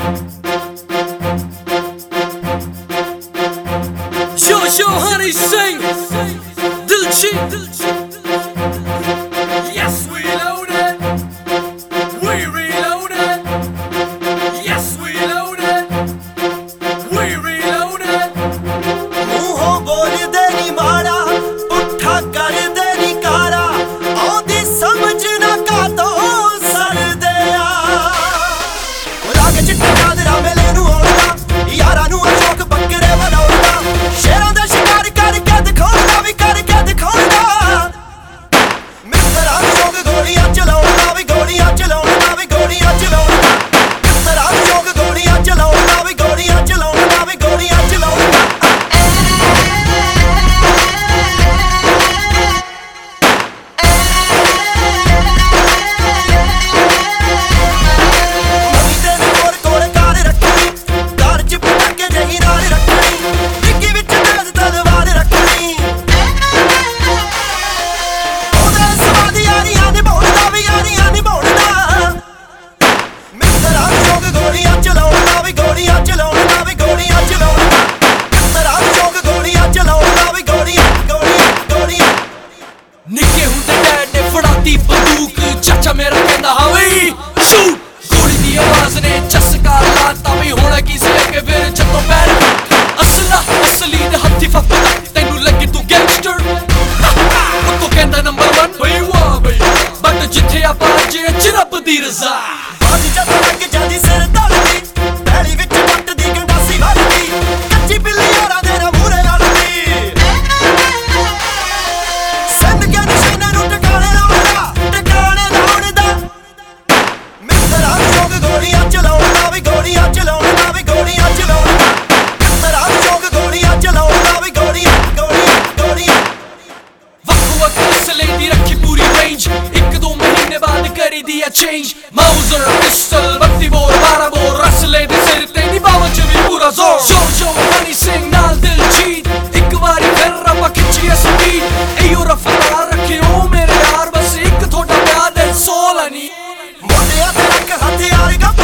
Yo, honey, sing Diljit. Yes, we loaded. We reloaded. Yes, we loaded. We reloaded. ਮੂੰਹੋਂ ਬੋਲਦੇ ਨੀ ਮਾੜਾ, ਪੁੱਠਾ ਕਰਦੇ ਨੀ ਕਾਰਾ, ਆਉਂਦੀ ਸਮਝ ਨਾ ਕਾਤੋਂ ਸੜਦੇ ਆ। ਰਾਗ ਚਿੱਟਾ ਚਾਦਰਾ ਮੇਲੇ ਨੂੰ ਆਉਂਦਾ, ਯਾਰਾਂ ਨੂੰ ਅਸ਼ੋਕ ਬੱਕਰੇ ਬਣਾਉਂਦਾ, ਸ਼ੇਰਾਂ ਦਾ ਸ਼ਿਕਾਰ ਕਰਕੇ ਦਿਖਾਉਂਦਾ ਵੀ ਕਰਕੇ ਦਿਖਾਉਂਦਾ। ਮਿੱਤਰਾਂ ਸ਼ੌਕ ਗੋਲੀਆਂ ਚਲਾਉਂਦਾ ਵੀ ਗੋਲੀਆਂ ਚਲਾਉਂਦਾ ਵੀ ਗੋਲੀਆਂ ਚਲਾਉਂਦਾ। ਮਿੱਤਰਾਂ ਸ਼ੌਕ ਗੋਲੀਆਂ ਚਲਾਉਂਦਾ ਵੀ ਗੋਲੀਆਂ ਚਲਾਉਂਦਾ ਵੀ ਗੋਲੀਆਂ ਚਲਾਉਂਦਾ। ਨਿੱਕੇ ਹੁੰਦੇ ਡੈਡ ਨੇ ਫੜਾਤੀ ਬੰਦੂਕ, ਚਾਚਾ ਮੇਰਾ ਕਹਿੰਦਾ ਹਾਂ ਬਈ ਸ਼ੂਟ। ਗੋਲੀ ਦੀ ਆਵਾਜ਼ ਨੇ ਚਸਕਾ ਲਾਤਾ ਵੀ ਹੁਣ ਕੀ ਸੀ ਅੱਗੇ ਫਿਰ ਜਦੋਂ ਪੈਰ ਅਸਲਾ ਅਸਲੀ ਦੇ ਹੱਥੀ ਫੱਕਦਾ, ਤੈਨੂੰ ਲੱਗੇ ਤੂੰ ਗੈਂਗਸਟਰ। ਉਹ ਤੋਂ ਕਹਿੰਦਾ ਨੰਬਰ 1 ਬਈ ਵਾਹ ਬਈ, ਬਟ ਜਿੱਥੇ ਆਪਾਂ ਅੱਜ ਰੱਬ ਦੀ ਰਜ਼ਾ। ਬਾਜੀ ਜਦ ਲੱਗ ਜਾਂਦੀ ਸਿਰ ਧੜਦੀ, ਪੈਲੀ ਵਿੱਚ ਵੱਟ ਦੀ ਗੰਡਾਸੀ ਵੱਜਦੀ, ਕੱਚੀ ਬਿੱਲੀ ਯਾਰਾਂ ਦੇ ਨਾਲ ਮੂਹਰੇ ਲੜਦੀ। ਸਿੰਧ ਕੇ ਨਿਸ਼ਾਨੇ ਨੂੰ ਟਿਕਾਣੇ ਲਾਉਂਦਾ, ਟਿਕਾਣੇ ਲਾਉਂਦਾ। ਮਿੱਤਰਾਂ ਸ਼ੌਕ ਗੋਲੀਆਂ ਚਲਾਉਂਦਾ ਵੀ ਗੋਲੀਆਂ ਚਲਾਉਂਦਾ ਵੀ ਗੋਲੀਆਂ ਚਲਾਉਂਦਾ। ਮਿੱਤਰਾਂ ਸ਼ੌਕ ਗੋਲੀਆਂ ਚਲਾਉਂਦਾ ਵੀ ਗੋਲੀਆਂ ਗੋਲੀਆਂ ਗੋਲੀਆਂ। ਵੱਖੋ ਵੱਖ ਅਸਲੇ ਦੀ ਰੱਖੀ ਪੂਰੀ ਰੇਂਜ, 1-2 ਮਹੀਨੇ ਬਾਅਦ ਕਰੀ ਦੀ ਆ change. Mauser pistol 32 bore 12 bore, ਅਸਲੇ ਦੇ ਸਿਰ ਤੇ ਨੀ ਬਾਵਾਂ ਚ ਵੀ ਪੂਰਾ ਜ਼ੋਰ। ਜੋ ਹਨੀ ਸਿੰਘ ਨਾਲ ਦਿਲਜੀਤ, ਇੱਕ ਵਾਰੀ ਫਿਰ ਆਪਾਂ ਖਿੱਚੀਏ ਸਪੀਡ। ਇਹੋ ਰਫਤਾਰ ਰੱਖਿਓ ਮੇਰੇ ਯਾਰ, ਬਸ ਇੱਕ ਤੁਹਾਡਾ ਪਿਆਰ ਦੇ ਸੋਲ ਨਹੀਂ। ਮੋਢਿਆਂ ਤੇ ਰੱਖ ਹਥਿਆਰ ਗੱਭ